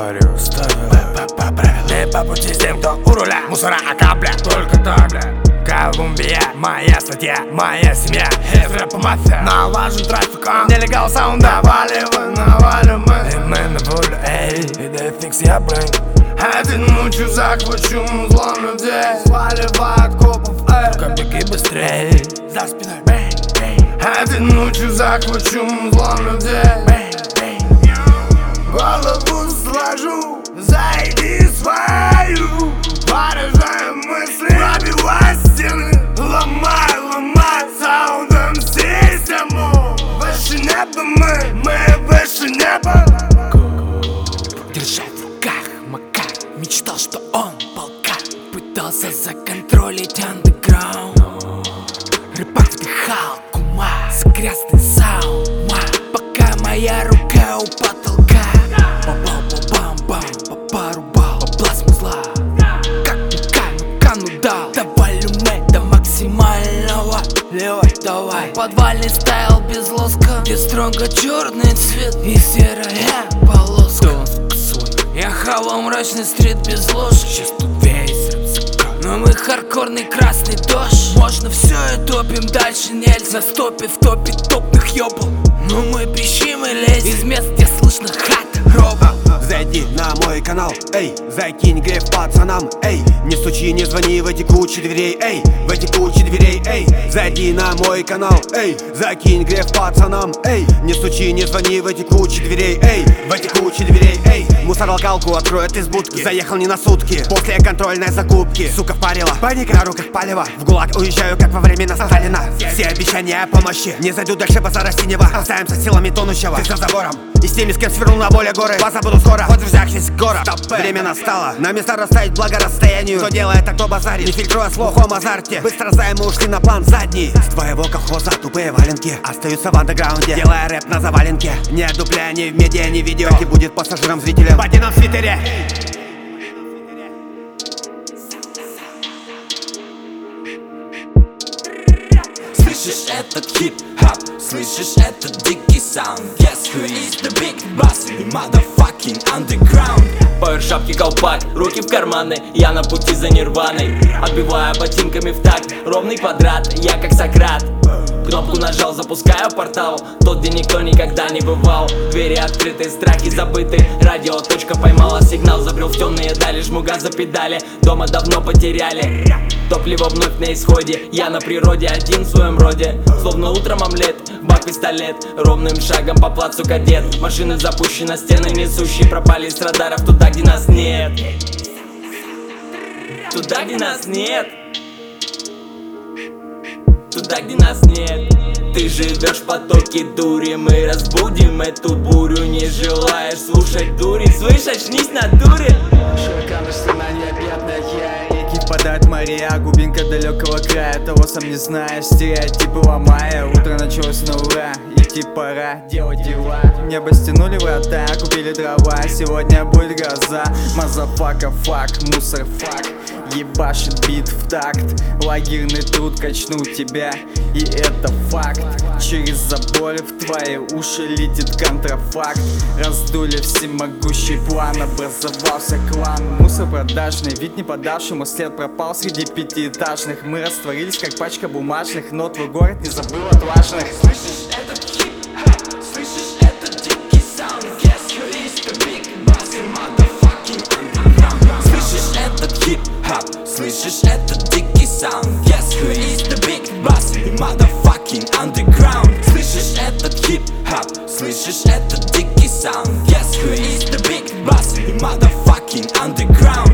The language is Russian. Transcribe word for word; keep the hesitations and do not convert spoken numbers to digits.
говорю, ставил не по пути с тем, кто у руля. Мусора, ака, бля, только так, бля. Колумбия, моя статья, моя семья. Из рэпа мафия, налажен трафик, нелегал саунд, наваливай, наваливай. И мы на волю, эй, и дай фикс я блин. Один ночью захвачу зло людей, сваливай от копов, эй. Только беги быстрей, за спиной, бэнг, бэнг. Один ночью захвачу зло людей, бэнг, бэнг. Голову сложу, зайди свою. Поражаем мысли, пробивай стены, ломай, ломай саундом систему. Выше неба мы, мы выше неба. Держал в руках макар, мечтал, что он полкар. Пытался законтролить андеграунд. Рыбак вдыхал кума, скрястный саунд, пока моя рука у потолка. Бам-бам-бам-бам, порубал плазму зла. Как мукану дал, давай люме до максимального. Левой давай, подвальный стайл без лоска, где строго черный цвет и серая полоска. Я хавал мрачный стрит без ложки. Сейчас тут весь рэп, но мы хардкорный красный дождь. Можно все и топим, дальше нельзя. Стопе в топе топных ёбал. Но мы пищим и лезем из мест, где слышно хат роба. Зайди на мой канал, эй, закинь гриф пацанам, эй. Не стучи, не звони в эти кучи дверей, эй, в эти кучи дверей, эй. Зайди на мой канал, эй, закинь гриф пацанам, эй. Не стучи, не звони в эти кучи дверей, эй, в эти кучи дверей, эй. Мусоралкалку откроют из будки, заехал не на сутки, после контрольной закупки. Сука впарила, паника на руках палева. В ГУЛАГ уезжаю, как во времена Сталина. Все обещания помощи, не зайду дальше базара синего. Оставимся силами тонущего, ты за забором. И с теми, с кем свернул на более горы, вас забуду скоро, вот взявшись город. Время настало, на места расставить благо расстоянию. Кто делает, а кто базарит, не фильтруя слов в азарте. Быстро займы ушли на план задний. С твоего колхоза тупые валенки остаются в андеграунде, делая рэп на заваленке. Не дупля, ни в медиа, ни в видео, и будет пассажиром, зрителем, батином в свитере. Слышишь этот хип-хоп, слышишь этот дикий саунд. Guess who is the big boss in the motherfucking underground. Пауэршапки, колпак, руки в карманы, я на пути за нирваной. Отбивая ботинками в такт, ровный квадрат, я как Сократ. Кнопку нажал, запускаю портал, тот, где никто никогда не бывал. Двери открыты, страхи забыты, радио точка поймала сигнал. Забрел в темные дали, жму газ за педали, дома давно потеряли. Топливо вновь на исходе, я на природе один в своем роде. Словно утром омлет, бак пистолет, ровным шагом по плацу кадет. Машины запущены, стены несущие, пропали с радаров туда, где нас нет. Туда, где нас нет. Туда, где нас нет. Ты живешь в потоке дури, мы разбудим эту бурю. Не желаешь слушать дури, слышь, очнись на дуре. Широка страна необъятная, реки впадают в моря, глубинка далекого края, того сам не зная, стереотипы ломая. Утро началось на ура, идти пора, делать дела. Небо стянули врата, купили дрова, сегодня будет гроза. Мазафака, фак, мусор, фак, ебашит бит в такт. Лагерный труд качнул тебя, и это факт. Через заборы в твои уши летит контрафакт. Раздули всемогущий план, образовался клан. Мусор продажный, вид не подавшему след пропал среди пятиэтажных. Мы растворились, как пачка бумажных, но твой город не забыл отважных. Слышишь этот хип-хоп, слышишь этот дикий саунд. Guess who is the big boss in motherfucking underground. Слышишь этот хип-хоп, слышишь этот дикий саунд. Guess who is the big boss in motherfucking underground. Слышишь этот хип-хоп, слышишь этот дикий саунд. Guess who is the big boss in motherfucking underground.